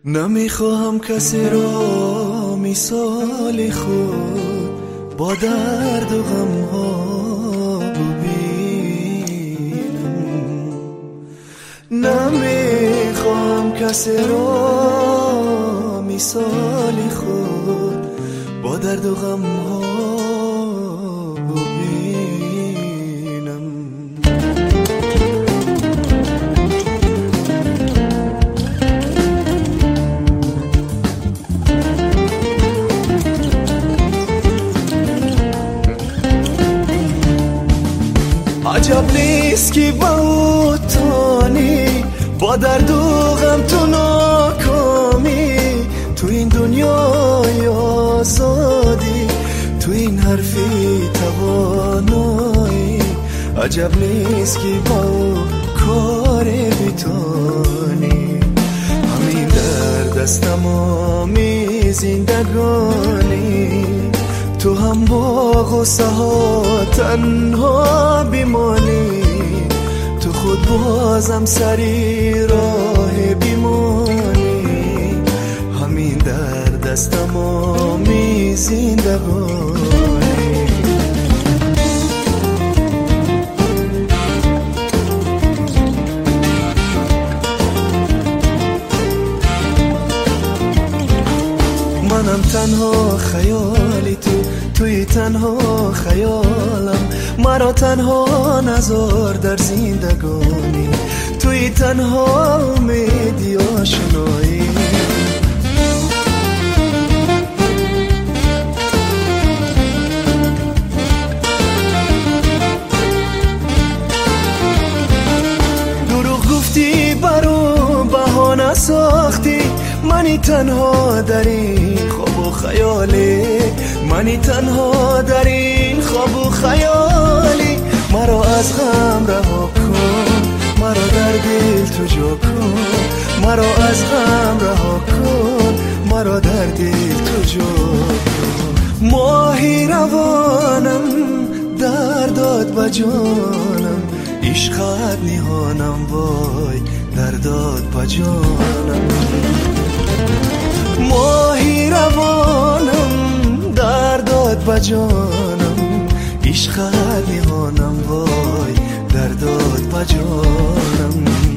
نمیخواهم کسی را مثال خود با درد و غم ها ببینم. نمیخواهم کسی را مثال خود با درد و غم ها ببینم. عجب نیست که با تانی با درد و غم تو ناکامی، تو این دنیای آزادی، تو این حرفی توانایی. عجب نیست که با کار بیتانی، همین درد از تمامی زندگانی. تو هم با غصه ها تنها بیمانی، تو خود بازم سری راه بیمانی. همین درد از تمامی زندگانی. منم تنها خیالی تو، توی تنها خیالم. مرا تنها نذار در زندگانی، توی تنها امیدی آشنایی. دروغ گفتی برو بهانه ساختی، منی تنها در این خواب و خیالی. منی تنها در این خواب و خیالی. مرا از غم رها کن، مرا در دل تو جا کن. مرا از غم رها کن، مرا در دل تو جا کن. ماهی روانم درداد با جانم، عشقت نهانم وای درداد با جانم. ماهی روانم درداد با جانم، عشقت نهانم وای درداد با جانم.